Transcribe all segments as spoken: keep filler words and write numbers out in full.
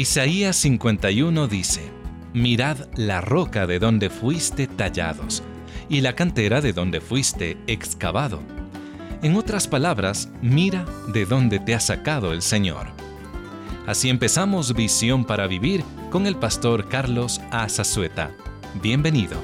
Isaías cincuenta y uno dice: Mirad la roca de donde fuiste tallados, y la cantera de donde fuiste excavado. En otras palabras, mira de dónde te ha sacado el Señor. Así empezamos Visión para Vivir con el pastor Carlos Azazueta. Bienvenido.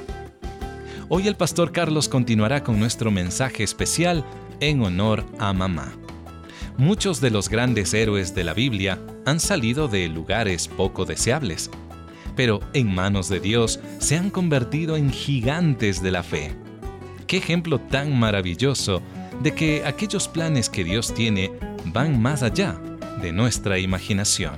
Hoy el pastor Carlos continuará con nuestro mensaje especial en honor a mamá. Muchos de los grandes héroes de la Biblia han salido de lugares poco deseables, pero en manos de Dios se han convertido en gigantes de la fe. ¡Qué ejemplo tan maravilloso de que aquellos planes que Dios tiene van más allá de nuestra imaginación!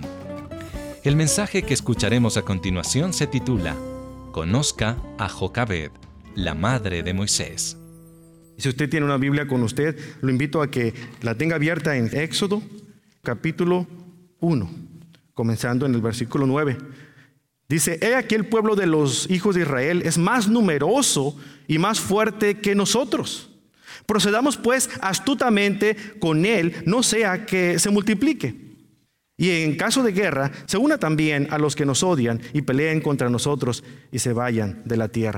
El mensaje que escucharemos a continuación se titula Conozca a Jocabed, la madre de Moisés. Si usted tiene una Biblia con usted, lo invito a que la tenga abierta en Éxodo, capítulo uno, comenzando en el versículo nueve. Dice: He aquí el pueblo de los hijos de Israel es más numeroso y más fuerte que nosotros. Procedamos pues astutamente con él, no sea que se multiplique. Y en caso de guerra, se una también a los que nos odian y peleen contra nosotros y se vayan de la tierra.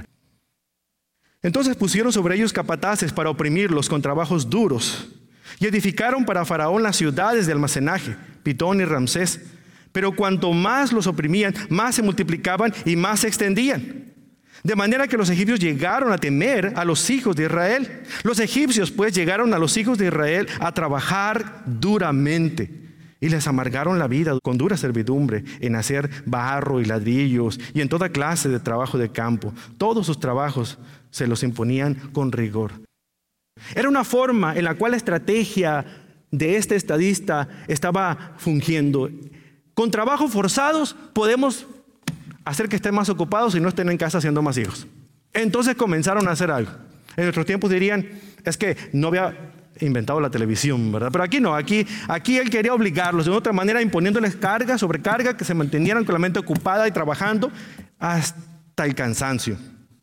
Entonces pusieron sobre ellos capataces para oprimirlos con trabajos duros, y edificaron para Faraón las ciudades de almacenaje, Pitón y Ramsés. Pero cuanto más los oprimían, más se multiplicaban y más se extendían. De manera que los egipcios llegaron a temer a los hijos de Israel. Los egipcios pues llegaron a los hijos de Israel a trabajar duramente, y les amargaron la vida con dura servidumbre en hacer barro y ladrillos y en toda clase de trabajo de campo. Todos sus trabajos se los imponían con rigor. Era una forma en la cual la estrategia de este estadista estaba fungiendo. Con trabajos forzados podemos hacer que estén más ocupados y no estén en casa haciendo más hijos. Entonces comenzaron a hacer algo. En nuestros tiempos dirían, es que no había inventado la televisión, ¿verdad? Pero aquí no, aquí, aquí él quería obligarlos de otra manera, imponiéndoles carga sobre carga, que se mantuvieran con la mente ocupada y trabajando hasta el cansancio.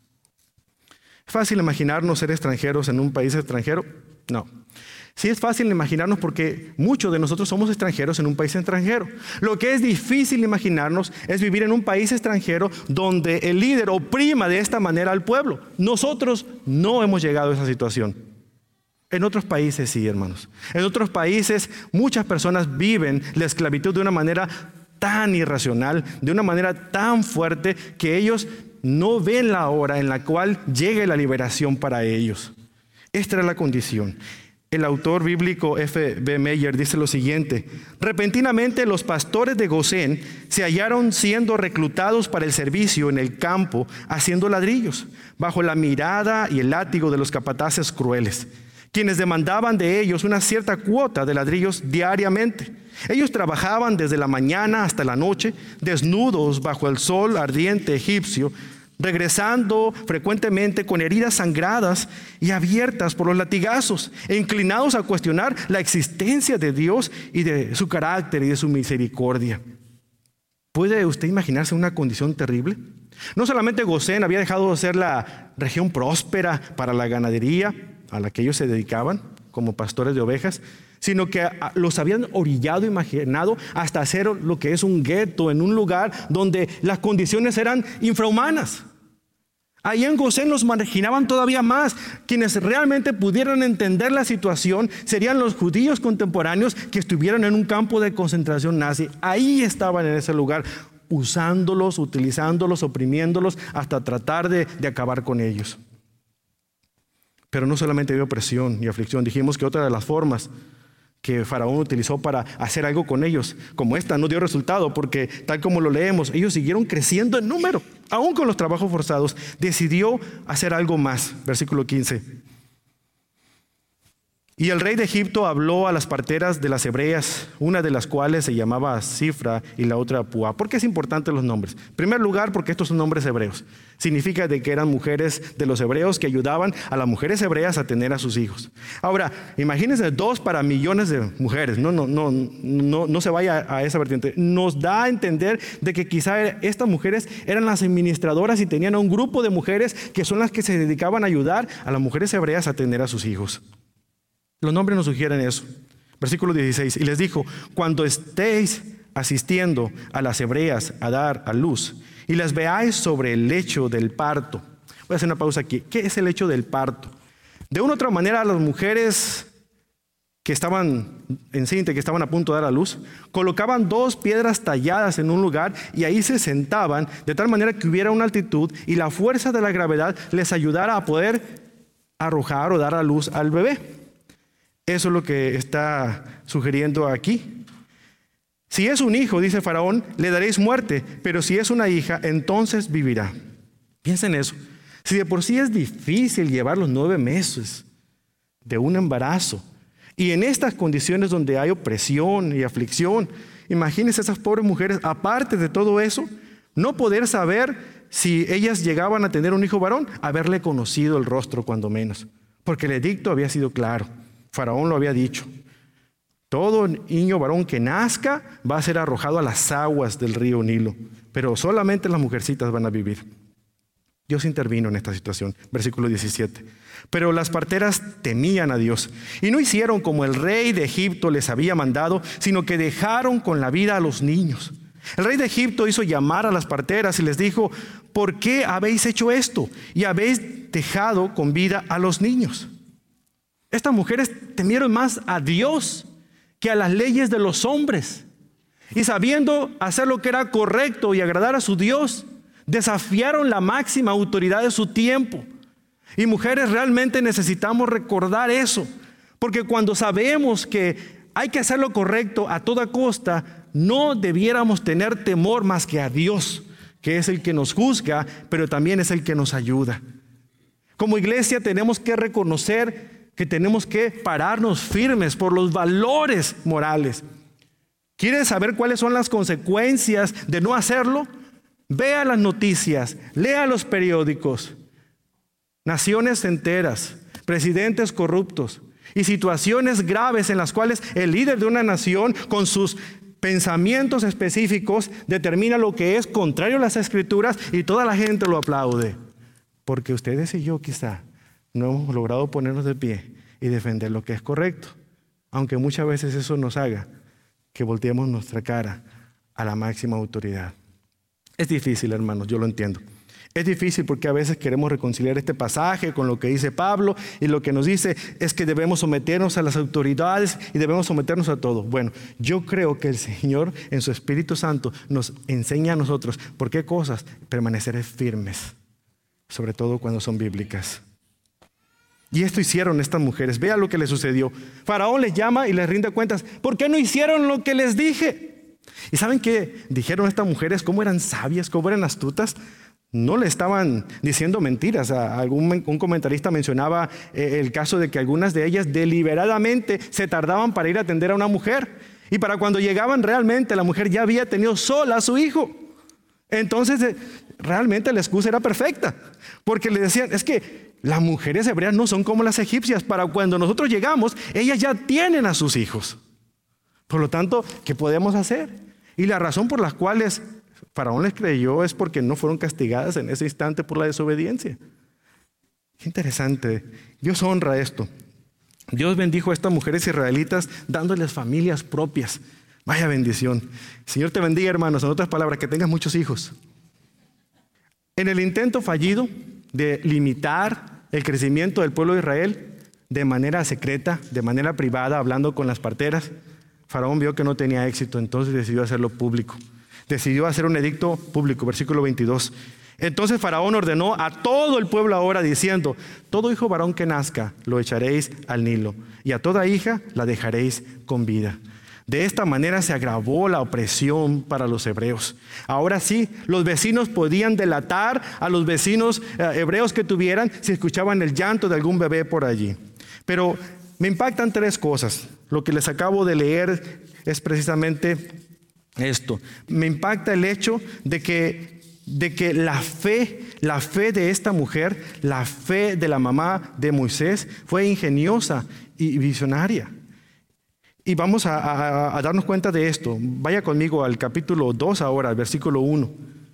¿Es fácil imaginarnos ser extranjeros en un país extranjero? No. Sí es fácil imaginarnos porque muchos de nosotros somos extranjeros en un país extranjero. Lo que es difícil imaginarnos es vivir en un país extranjero donde el líder oprima de esta manera al pueblo. Nosotros no hemos llegado a esa situación. En otros países sí, hermanos. En otros países muchas personas viven la esclavitud de una manera tan irracional, de una manera tan fuerte, que ellos no ven la hora en la cual llegue la liberación para ellos. Esta era la condición. El autor bíblico F B Meyer dice lo siguiente: repentinamente los pastores de Gosén se hallaron siendo reclutados para el servicio en el campo, haciendo ladrillos, bajo la mirada y el látigo de los capataces crueles, quienes demandaban de ellos una cierta cuota de ladrillos diariamente. Ellos trabajaban desde la mañana hasta la noche, desnudos bajo el sol ardiente egipcio, regresando frecuentemente con heridas sangradas y abiertas por los latigazos, e inclinados a cuestionar la existencia de Dios y de su carácter y de su misericordia. ¿Puede usted imaginarse una condición terrible? No solamente Gosén había dejado de ser la región próspera para la ganadería a la que ellos se dedicaban como pastores de ovejas, sino que los habían orillado, imaginado, hasta hacer lo que es un gueto, en un lugar donde las condiciones eran infrahumanas. Ahí en Gosén los marginaban todavía más. Quienes realmente pudieran entender la situación serían los judíos contemporáneos que estuvieran en un campo de concentración nazi. Ahí estaban en ese lugar, usándolos, utilizándolos, oprimiéndolos, hasta tratar de, de acabar con ellos. Pero no solamente había opresión y aflicción. Dijimos que otra de las formas que Faraón utilizó para hacer algo con ellos, como esta, no dio resultado, porque tal como lo leemos, ellos siguieron creciendo en número, aún con los trabajos forzados. Decidió hacer algo más. Versículo quince. Y el rey de Egipto habló a las parteras de las hebreas, una de las cuales se llamaba Sifra y la otra Púa. ¿Por qué es importante los nombres? En primer lugar, porque estos son nombres hebreos. Significa de que eran mujeres de los hebreos que ayudaban a las mujeres hebreas a tener a sus hijos. Ahora, imagínense dos para millones de mujeres. No, no, no, no, no se vaya a esa vertiente. Nos da a entender de que quizá estas mujeres eran las administradoras y tenían a un grupo de mujeres que son las que se dedicaban a ayudar a las mujeres hebreas a tener a sus hijos. Los nombres nos sugieren eso. Versículo dieciséis. Y les dijo: cuando estéis asistiendo a las hebreas a dar a luz, y las veáis sobre el lecho del parto. Voy a hacer una pausa aquí. ¿Qué es el lecho del parto? De una u otra manera, las mujeres que estaban encinta, que estaban a punto de dar a luz, colocaban dos piedras talladas en un lugar y ahí se sentaban, de tal manera que hubiera una altitud y la fuerza de la gravedad les ayudara a poder arrojar o dar a luz al bebé. Eso es lo que está sugiriendo aquí. Si es un hijo, dice Faraón, le daréis muerte, pero si es una hija, entonces vivirá. Piensen en eso. Si de por sí es difícil llevar los nueve meses de un embarazo, y en estas condiciones donde hay opresión y aflicción, imagínense esas pobres mujeres, aparte de todo eso, no poder saber si ellas llegaban a tener un hijo varón, haberle conocido el rostro cuando menos, porque el edicto había sido claro. Faraón lo había dicho: todo niño varón que nazca va a ser arrojado a las aguas del río Nilo, pero solamente las mujercitas van a vivir. Dios intervino en esta situación. Versículo diecisiete. Pero las parteras temían a Dios y no hicieron como el rey de Egipto les había mandado, sino que dejaron con la vida a los niños. El rey de Egipto hizo llamar a las parteras y les dijo: ¿por qué habéis hecho esto y habéis dejado con vida a los niños? Estas mujeres temieron más a Dios que a las leyes de los hombres, y sabiendo hacer lo que era correcto y agradar a su Dios, desafiaron la máxima autoridad de su tiempo. Y mujeres, realmente necesitamos recordar eso, porque cuando sabemos que hay que hacer lo correcto a toda costa, no debiéramos tener temor más que a Dios, que es el que nos juzga, pero también es el que nos ayuda. Como iglesia tenemos que reconocer que tenemos que pararnos firmes por los valores morales. ¿Quieres saber cuáles son las consecuencias de no hacerlo? Vea las noticias, lea los periódicos. Naciones enteras, presidentes corruptos y situaciones graves en las cuales el líder de una nación, con sus pensamientos específicos, determina lo que es contrario a las escrituras y toda la gente lo aplaude. Porque ustedes y yo quizá no hemos logrado ponernos de pie y defender lo que es correcto, aunque muchas veces eso nos haga que volteemos nuestra cara a la máxima autoridad. Es difícil, hermanos, yo lo entiendo. Es difícil porque a veces queremos reconciliar este pasaje con lo que dice Pablo, y lo que nos dice es que debemos someternos a las autoridades y debemos someternos a todo. Bueno, yo creo que el Señor en su Espíritu Santo nos enseña a nosotros por qué cosas permanecer firmes, sobre todo cuando son bíblicas. Y esto hicieron estas mujeres. Vea lo que les sucedió. Faraón les llama y les rinde cuentas. ¿Por qué no hicieron lo que les dije? ¿Y saben qué dijeron estas mujeres? ¿Cómo eran sabias? ¿Cómo eran astutas? No le estaban diciendo mentiras. Algún un comentarista mencionaba eh, el caso de que algunas de ellas deliberadamente se tardaban para ir a atender a una mujer. Y para cuando llegaban realmente la mujer ya había tenido sola a su hijo. Entonces eh, realmente la excusa era perfecta. Porque le decían, es que las mujeres hebreas no son como las egipcias. Para cuando nosotros llegamos, ellas ya tienen a sus hijos. Por lo tanto, ¿qué podemos hacer? Y la razón por las cuales Faraón les creyó es porque no fueron castigadas en ese instante por la desobediencia. Qué interesante. Dios honra esto. Dios bendijo a estas mujeres israelitas dándoles familias propias. Vaya bendición. Señor te bendiga, hermanos. En otras palabras, que tengas muchos hijos. En el intento fallido de limitar el crecimiento del pueblo de Israel de manera secreta, de manera privada, hablando con las parteras, Faraón vio que no tenía éxito, entonces decidió hacerlo público. Decidió hacer un edicto público, versículo veintidós. Entonces Faraón ordenó a todo el pueblo ahora diciendo: todo hijo varón que nazca lo echaréis al Nilo, y a toda hija la dejaréis con vida. De esta manera se agravó la opresión para los hebreos. Ahora sí, los vecinos podían delatar a los vecinos eh, hebreos que tuvieran si escuchaban el llanto de algún bebé por allí. Pero me impactan tres cosas. Lo que les acabo de leer es precisamente esto. Me impacta el hecho de que, de que la fe, la fe de esta mujer, la fe de la mamá de Moisés fue ingeniosa y visionaria. Y vamos a, a, a darnos cuenta de esto. Vaya conmigo al capítulo dos ahora, al versículo uno.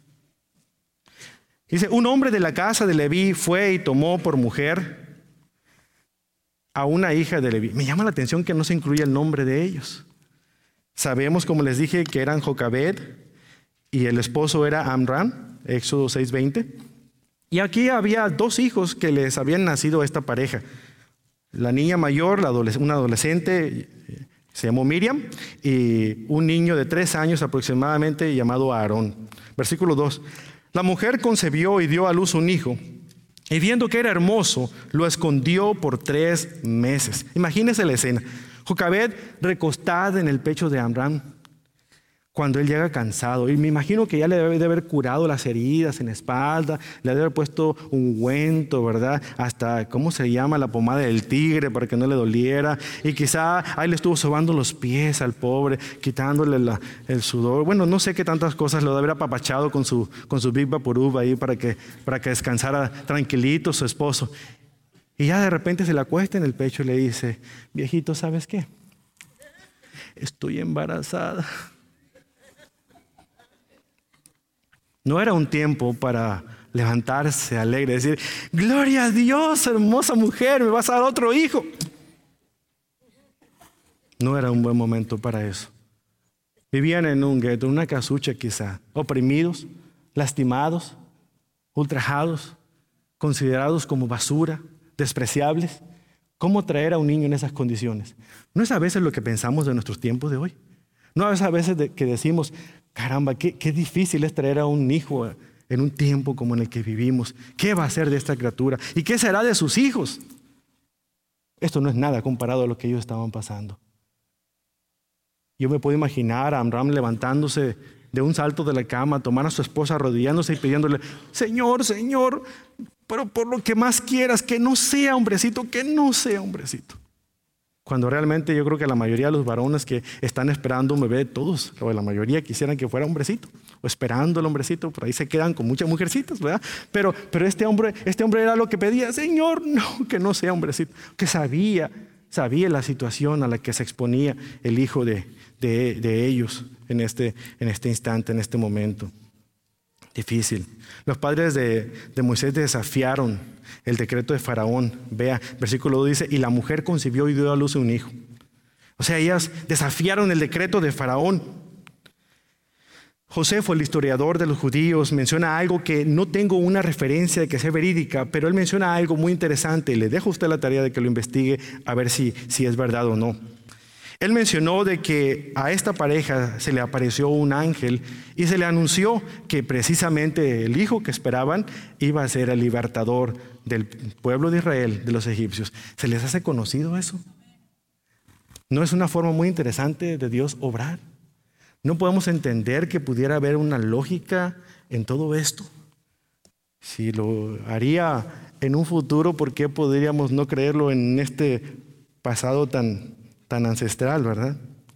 Dice: un hombre de la casa de Leví fue y tomó por mujer a una hija de Leví. Me llama la atención que no se incluye el nombre de ellos. Sabemos, como les dije, que eran Jocabed y el esposo era Amram, Éxodo seis veinte. Y aquí había dos hijos que les habían nacido a esta pareja. La niña mayor, la adoles- una adolescente, se llamó Miriam, y un niño de tres años aproximadamente llamado Aarón. Versículo dos. La mujer concebió y dio a luz un hijo, y viendo que era hermoso, lo escondió por tres meses. Imagínense la escena. Jocabed recostada en el pecho de Amram, cuando él llega cansado, y me imagino que ya le debe de haber curado las heridas en la espalda, le debe haber puesto ungüento, ¿verdad? Hasta, ¿cómo se llama? La pomada del tigre para que no le doliera, y quizá ahí le estuvo sobando los pies al pobre, quitándole la, el sudor. Bueno, no sé qué tantas cosas lo debe haber apapachado con su, con su Big Vaporub ahí para que, para que descansara tranquilito su esposo. Y ya de repente se le acuesta en el pecho y le dice: viejito, ¿sabes qué? Estoy embarazada. No era un tiempo para levantarse alegre y decir: gloria a Dios, hermosa mujer, me vas a dar otro hijo. No era un buen momento para eso. Vivían en un gueto, en una casucha quizá, oprimidos, lastimados, ultrajados, considerados como basura, despreciables. ¿Cómo traer a un niño en esas condiciones? ¿No es a veces lo que pensamos de nuestros tiempos de hoy? ¿No es a veces de que decimos: caramba, qué, qué difícil es traer a un hijo en un tiempo como en el que vivimos? ¿Qué va a hacer de esta criatura? ¿Y qué será de sus hijos? Esto no es nada comparado a lo que ellos estaban pasando. Yo me puedo imaginar a Amram levantándose de un salto de la cama, tomar a su esposa arrodillándose y pidiéndole: Señor, Señor, pero por lo que más quieras, que no sea hombrecito, que no sea hombrecito. Cuando realmente yo creo que la mayoría de los varones que están esperando un bebé, todos, o la mayoría quisieran que fuera hombrecito, o esperando el hombrecito, por ahí se quedan con muchas mujercitas, ¿verdad? Pero, pero este hombre, este hombre era lo que pedía: Señor, no, que no sea hombrecito, que sabía, sabía la situación a la que se exponía el hijo de, de, de ellos en este, en este instante, en este momento. Difícil. Los padres de, de Moisés desafiaron el decreto de Faraón. Vea, versículo dos dice: y la mujer concibió y dio a luz un hijo. O sea, ellas desafiaron el decreto de Faraón. Josefo, el historiador de los judíos, menciona algo que no tengo una referencia de que sea verídica, pero él menciona algo muy interesante. Le dejo a usted la tarea de que lo investigue a ver si, si es verdad o no. Él mencionó de que a esta pareja se le apareció un ángel y se le anunció que precisamente el hijo que esperaban iba a ser el libertador del pueblo de Israel, de los egipcios. ¿Se les hace conocido eso? ¿No es una forma muy interesante de Dios obrar? ¿No podemos entender que pudiera haber una lógica en todo esto? Si lo haría en un futuro, ¿por qué podríamos no creerlo en este pasado tan tan ancestral, verdad?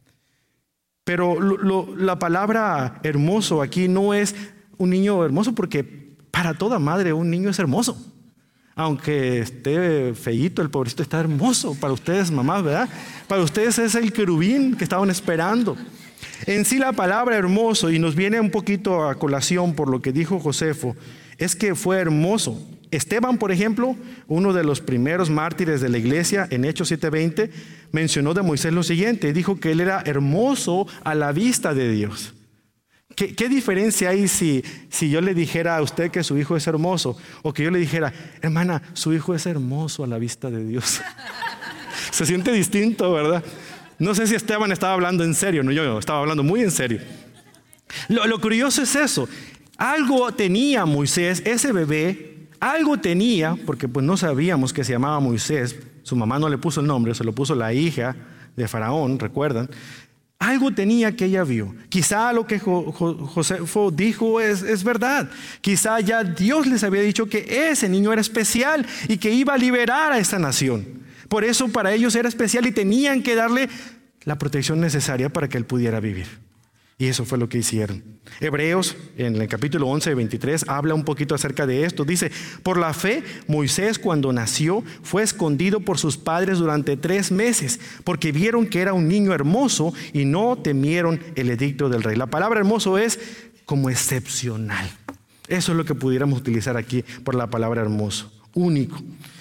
Pero lo, lo, la palabra hermoso aquí no es un niño hermoso, porque para toda madre un niño es hermoso. Aunque esté feíto, el pobrecito está hermoso para ustedes, mamás, ¿verdad? Para ustedes es el querubín que estaban esperando. En sí la palabra hermoso, y nos viene un poquito a colación por lo que dijo Josefo, es que fue hermoso. Esteban, por ejemplo, uno de los primeros mártires de la iglesia, en Hechos siete veinte, mencionó de Moisés lo siguiente: dijo que él era hermoso a la vista de Dios. ¿Qué, qué diferencia hay si, si yo le dijera a usted que su hijo es hermoso, o que yo le dijera: hermana, su hijo es hermoso a la vista de Dios? Se siente distinto, ¿verdad? No sé si Esteban estaba hablando en serio, no, yo estaba hablando muy en serio. Lo, lo curioso es eso. Algo tenía Moisés, ese bebé. Algo tenía, porque pues no sabíamos que se llamaba Moisés. Su mamá no le puso el nombre, se lo puso la hija de Faraón, ¿recuerdan? Algo tenía que ella vio. Quizá lo que Jo- Jo- Josefo dijo es, es verdad. Quizá ya Dios les había dicho que ese niño era especial y que iba a liberar a esta nación. Por eso para ellos era especial y tenían que darle la protección necesaria para que él pudiera vivir. Y eso fue lo que hicieron. Hebreos, en el capítulo once, veintitrés, habla un poquito acerca de esto. Dice: por la fe, Moisés, cuando nació, fue escondido por sus padres durante tres meses, porque vieron que era un niño hermoso y no temieron el edicto del rey. La palabra hermoso es como excepcional. Eso es lo que pudiéramos utilizar aquí por la palabra hermoso. Único.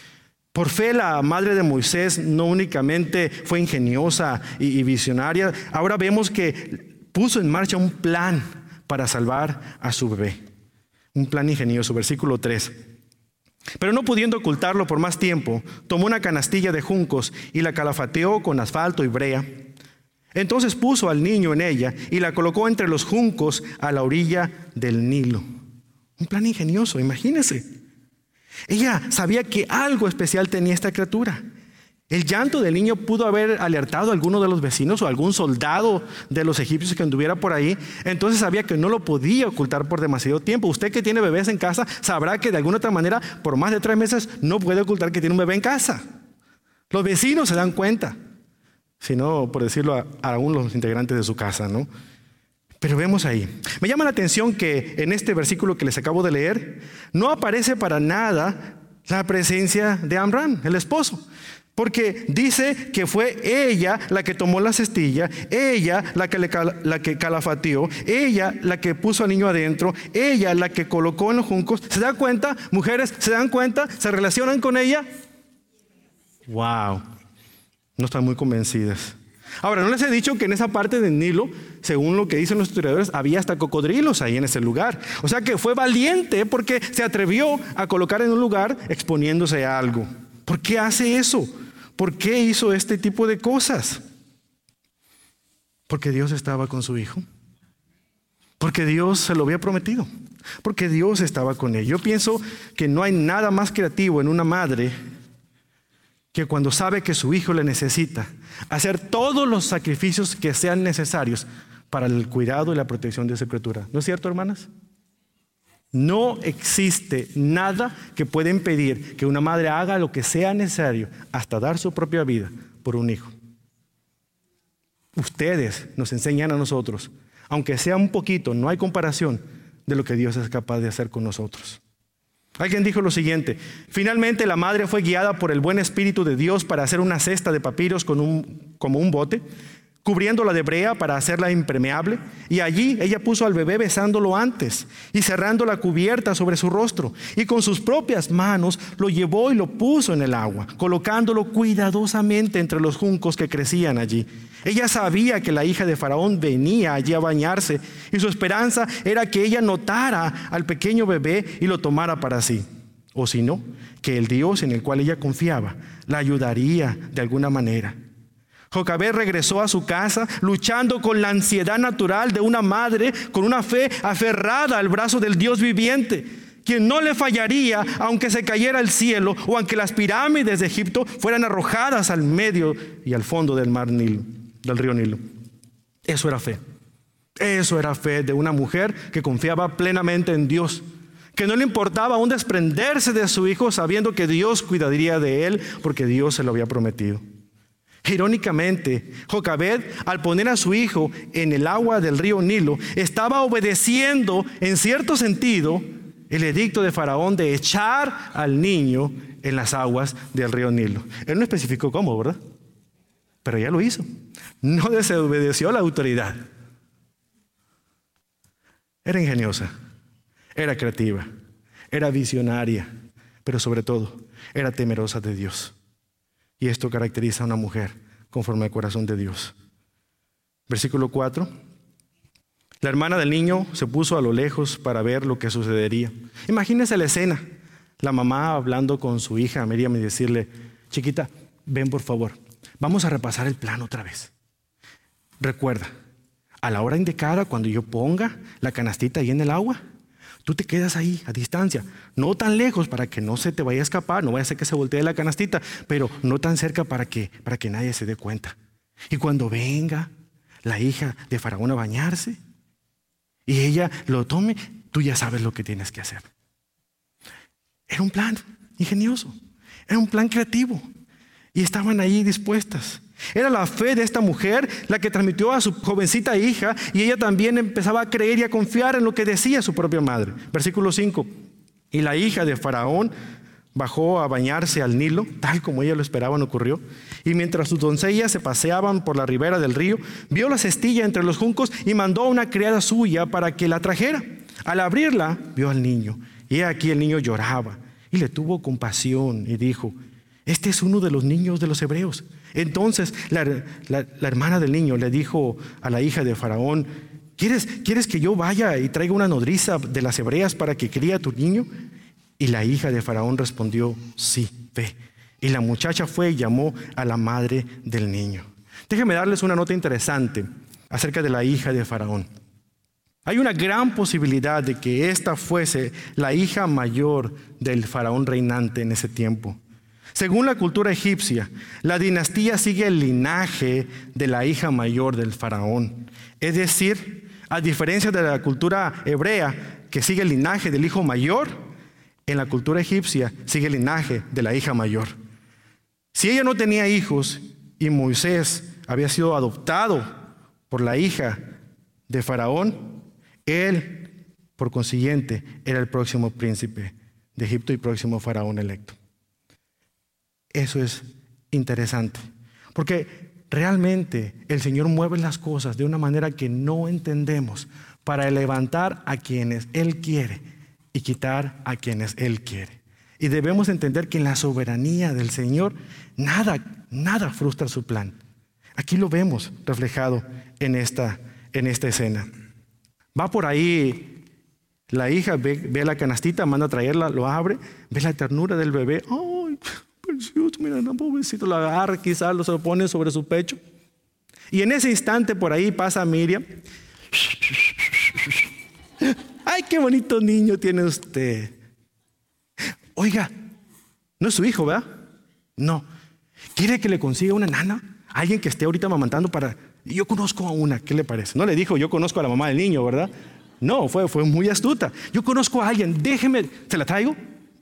Por fe, la madre de Moisés no únicamente fue ingeniosa y, y visionaria, ahora vemos que puso en marcha un plan para salvar a su bebé. Un plan ingenioso, versículo tres. Pero no pudiendo ocultarlo por más tiempo, tomó una canastilla de juncos y la calafateó con asfalto y brea. Entonces puso al niño en ella y la colocó entre los juncos a la orilla del Nilo. Un plan ingenioso, imagínense. Ella sabía que algo especial tenía esta criatura. El llanto del niño pudo haber alertado a alguno de los vecinos o a algún soldado de los egipcios que anduviera por ahí. Entonces sabía que no lo podía ocultar por demasiado tiempo. Usted que tiene bebés en casa sabrá que de alguna otra manera por más de tres meses no puede ocultar que tiene un bebé en casa. Los vecinos se dan cuenta, si no, por decirlo, a, a algunos los integrantes de su casa, ¿no? Pero vemos ahí. Me llama la atención que en este versículo que les acabo de leer, no aparece para nada la presencia de Amram, el esposo. Porque dice que fue ella la que tomó la cestilla, ella la que, le, la que calafateó, ella la que puso al niño adentro, ella la que colocó en los juncos. ¿Se dan cuenta? Mujeres, ¿se dan cuenta? ¿Se relacionan con ella? ¡Wow! No están muy convencidas. Ahora, no les he dicho que en esa parte del Nilo, según lo que dicen los historiadores, había hasta cocodrilos ahí en ese lugar. O sea que fue valiente porque se atrevió a colocar en un lugar exponiéndose a algo. ¿Por qué hace eso? ¿Por qué hizo este tipo de cosas? Porque Dios estaba con su hijo. Porque Dios se lo había prometido. Porque Dios estaba con él. Yo pienso que no hay nada más creativo en una madre que cuando sabe que su hijo le necesita, hacer todos los sacrificios que sean necesarios para el cuidado y la protección de esa criatura. ¿No es cierto, hermanas? No existe nada que pueda impedir que una madre haga lo que sea necesario, hasta dar su propia vida por un hijo. Ustedes nos enseñan a nosotros, aunque sea un poquito, no hay comparación de lo que Dios es capaz de hacer con nosotros. Alguien dijo lo siguiente: finalmente la madre fue guiada por el buen espíritu de Dios para hacer una cesta de papiros con un, como un bote, cubriéndola de brea para hacerla impermeable, y allí ella puso al bebé besándolo antes y cerrando la cubierta sobre su rostro, y con sus propias manos lo llevó y lo puso en el agua, colocándolo cuidadosamente entre los juncos que crecían allí. Ella sabía que la hija de Faraón venía allí a bañarse, y su esperanza era que ella notara al pequeño bebé y lo tomara para sí, o si no, que el Dios en el cual ella confiaba la ayudaría de alguna manera. Jocabed regresó a su casa luchando con la ansiedad natural de una madre con una fe aferrada al brazo del Dios viviente, quien no le fallaría aunque se cayera el cielo o aunque las pirámides de Egipto fueran arrojadas al medio y al fondo del mar Nilo, del río Nilo. Eso era fe. Eso era fe de una mujer que confiaba plenamente en Dios, que no le importaba aún desprenderse de su hijo sabiendo que Dios cuidaría de él porque Dios se lo había prometido. Irónicamente, Jocabed, al poner a su hijo en el agua del río Nilo, estaba obedeciendo en cierto sentido el edicto de Faraón de echar al niño en las aguas del río Nilo. Él no especificó cómo, ¿verdad? Pero ella lo hizo. No desobedeció a la autoridad. Era ingeniosa, era creativa, era visionaria, pero sobre todo era temerosa de Dios. Y esto caracteriza a una mujer conforme al corazón de Dios. Versículo cuatro. La hermana del niño se puso a lo lejos para ver lo que sucedería. Imagínense la escena. La mamá hablando con su hija Miriam y decirle: chiquita, ven por favor, vamos a repasar el plan otra vez. Recuerda, a la hora indicada, cuando yo ponga la canastita ahí en el agua, tú te quedas ahí a distancia, no tan lejos para que no se te vaya a escapar, no vaya a ser que se voltee la canastita, pero no tan cerca para que, para que nadie se dé cuenta. Y cuando venga la hija de Faraón a bañarse y ella lo tome, tú ya sabes lo que tienes que hacer. Era un plan ingenioso, era un plan creativo y estaban ahí dispuestas. Era la fe de esta mujer la que transmitió a su jovencita hija, y ella también empezaba a creer y a confiar en lo que decía su propia madre. Versículo cinco. Y la hija de Faraón bajó a bañarse al Nilo, tal como ella lo esperaban ocurrió. Y mientras sus doncellas se paseaban por la ribera del río, vio la cestilla entre los juncos y mandó a una criada suya para que la trajera. Al abrirla, vio al niño, y he aquí el niño lloraba, y le tuvo compasión y dijo: Este es uno de los niños de los hebreos. Entonces la, la, la hermana del niño le dijo a la hija de Faraón, ¿Quieres, ¿Quieres que yo vaya y traiga una nodriza de las hebreas para que críe a tu niño? Y la hija de Faraón respondió, sí, ve. Y la muchacha fue y llamó a la madre del niño. Déjenme darles una nota interesante acerca de la hija de Faraón. Hay una gran posibilidad de que esta fuese la hija mayor del faraón reinante en ese tiempo. Según la cultura egipcia, la dinastía sigue el linaje de la hija mayor del faraón. Es decir, a diferencia de la cultura hebrea, que sigue el linaje del hijo mayor, en la cultura egipcia sigue el linaje de la hija mayor. Si ella no tenía hijos y Moisés había sido adoptado por la hija de Faraón, él, por consiguiente, era el próximo príncipe de Egipto y próximo faraón electo. Eso es interesante, porque realmente el Señor mueve las cosas de una manera que no entendemos para levantar a quienes Él quiere y quitar a quienes Él quiere. Y debemos entender que en la soberanía del Señor nada, nada frustra su plan. Aquí lo vemos reflejado en esta, en esta escena. Va por ahí la hija, ve, ve la canastita, manda a traerla, lo abre, ve la ternura del bebé. ¡Ay, precioso! Mira, no, pobrecito, lo agarra, quizás lo se lo pone sobre su pecho. Y en ese instante por ahí pasa Miriam. ¡Ay, qué bonito niño tiene usted! Oiga, no es su hijo, ¿verdad? No. ¿Quiere que le consiga una nana? Alguien que esté ahorita amamantando para... Yo conozco a una, ¿qué le parece? No le dijo, yo conozco a la mamá del niño, ¿verdad? No, fue, fue muy astuta. Yo conozco a alguien, déjeme, ¿se la traigo?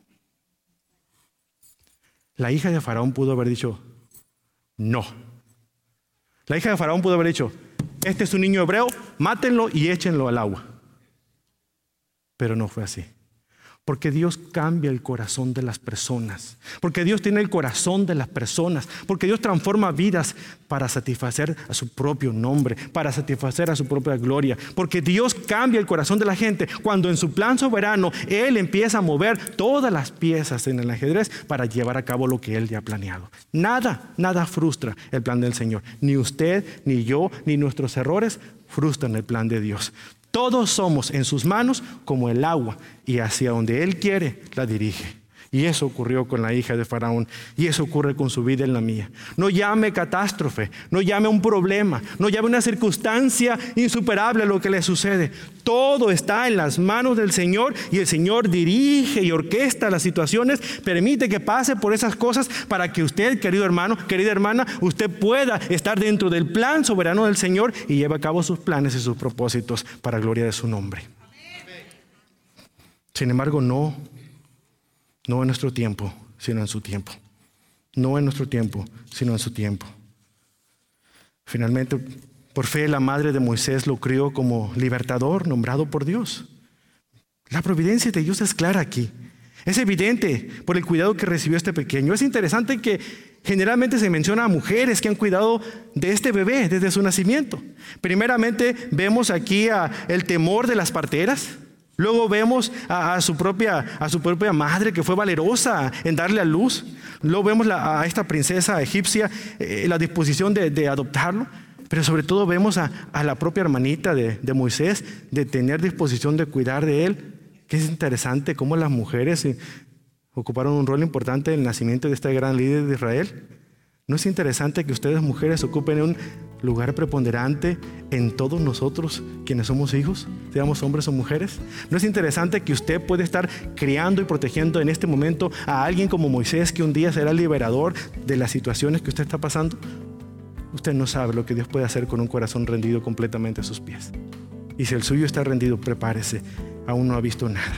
La hija de Faraón pudo haber dicho, no. La hija de Faraón pudo haber dicho, este es un niño hebreo, mátenlo y échenlo al agua. Pero no fue así. Porque Dios cambia el corazón de las personas. Porque Dios tiene el corazón de las personas. Porque Dios transforma vidas para satisfacer a su propio nombre, para satisfacer a su propia gloria. Porque Dios cambia el corazón de la gente cuando en su plan soberano Él empieza a mover todas las piezas en el ajedrez para llevar a cabo lo que Él ya ha planeado. Nada, nada frustra el plan del Señor. Ni usted, ni yo, ni nuestros errores frustran el plan de Dios. Todos somos en sus manos como el agua y hacia donde Él quiere la dirige. Y eso ocurrió con la hija de Faraón y eso ocurre con su vida y la mía. No llame catástrofe, no llame un problema, no llame una circunstancia insuperable a lo que le sucede. Todo está en las manos del Señor y el Señor dirige y orquesta las situaciones, permite que pase por esas cosas para que usted, querido hermano, querida hermana, usted pueda estar dentro del plan soberano del Señor y lleve a cabo sus planes y sus propósitos para gloria de su nombre. Sin embargo, no No en nuestro tiempo, sino en su tiempo. No en nuestro tiempo, sino en su tiempo. Finalmente, por fe, la madre de Moisés lo crió como libertador, nombrado por Dios. La providencia de Dios es clara aquí. Es evidente por el cuidado que recibió este pequeño. Es interesante que generalmente se menciona a mujeres que han cuidado de este bebé desde su nacimiento. Primeramente, vemos aquí a el temor de las parteras. Luego vemos a, a, su propia, a su propia madre que fue valerosa en darle a luz. Luego vemos la, a esta princesa egipcia eh, la disposición de, de adoptarlo. Pero sobre todo vemos a, a la propia hermanita de, de Moisés de tener disposición de cuidar de él. Que es interesante cómo las mujeres eh, ocuparon un rol importante en el nacimiento de este gran líder de Israel. ¿No es interesante que ustedes mujeres ocupen un lugar preponderante en todos nosotros quienes somos hijos, seamos hombres o mujeres? ¿No es interesante que usted puede estar criando y protegiendo en este momento a alguien como Moisés, que un día será liberador de las situaciones que usted está pasando? Usted no sabe lo que Dios puede hacer con un corazón rendido completamente a sus pies. Y si el suyo está rendido, prepárese, aún no ha visto nada.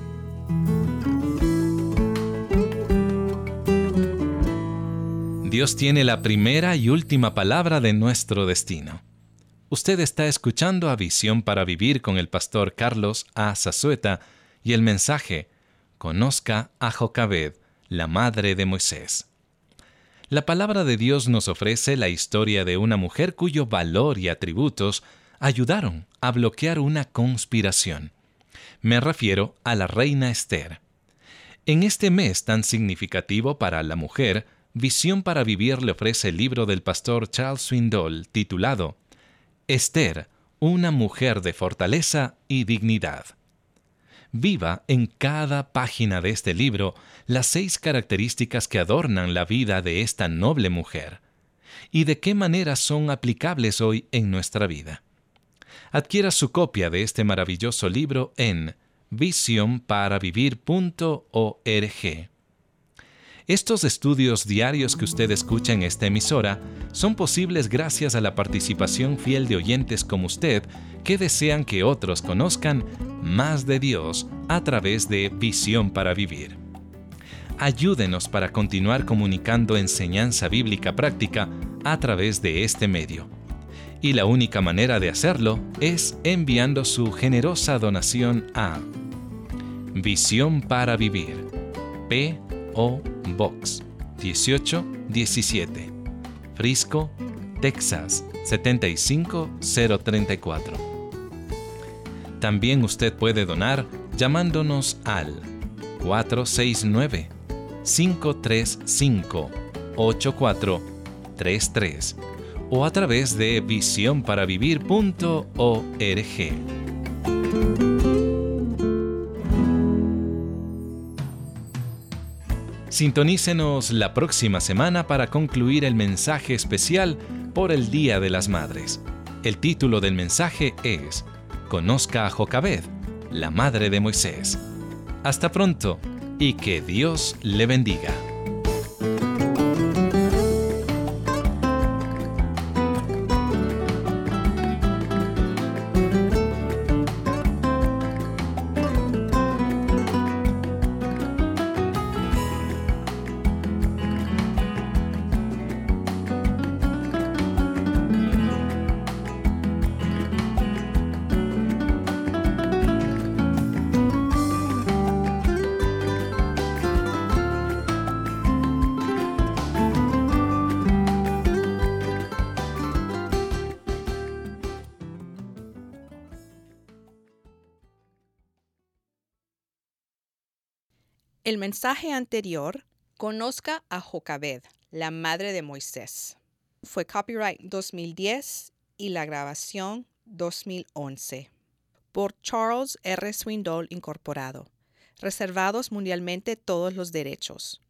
Dios tiene la primera y última palabra de nuestro destino. Usted está escuchando a Visión para Vivir con el pastor Carlos A. Zazueta y el mensaje Conozca a Jocabed, la madre de Moisés. La palabra de Dios nos ofrece la historia de una mujer cuyo valor y atributos ayudaron a bloquear una conspiración. Me refiero a la reina Esther. En este mes tan significativo para la mujer, Visión para Vivir le ofrece el libro del pastor Charles Swindoll titulado Esther, una mujer de fortaleza y dignidad. Viva en cada página de este libro las seis características que adornan la vida de esta noble mujer y de qué manera son aplicables hoy en nuestra vida. Adquiera su copia de este maravilloso libro en visión para vivir punto org. Estos estudios diarios que usted escucha en esta emisora son posibles gracias a la participación fiel de oyentes como usted que desean que otros conozcan más de Dios a través de Visión para Vivir. Ayúdenos para continuar comunicando enseñanza bíblica práctica a través de este medio. Y la única manera de hacerlo es enviando su generosa donación a Visión para Vivir, P O Box dieciocho diecisiete, Frisco, Texas setenta y cinco cero treinta y cuatro. También usted puede donar llamándonos al cuatro seis nueve, cinco tres cinco, ocho cuatro tres tres o a través de visión para vivir punto org. Sintonícenos la próxima semana para concluir el mensaje especial por el Día de las Madres. El título del mensaje es Conozca a Jocabed, la madre de Moisés. Hasta pronto y que Dios le bendiga. El mensaje anterior, Conozca a Jocabed, la madre de Moisés, fue copyright dos mil diez y la grabación dos mil once por Charles R. Swindoll Incorporado. Reservados mundialmente todos los derechos.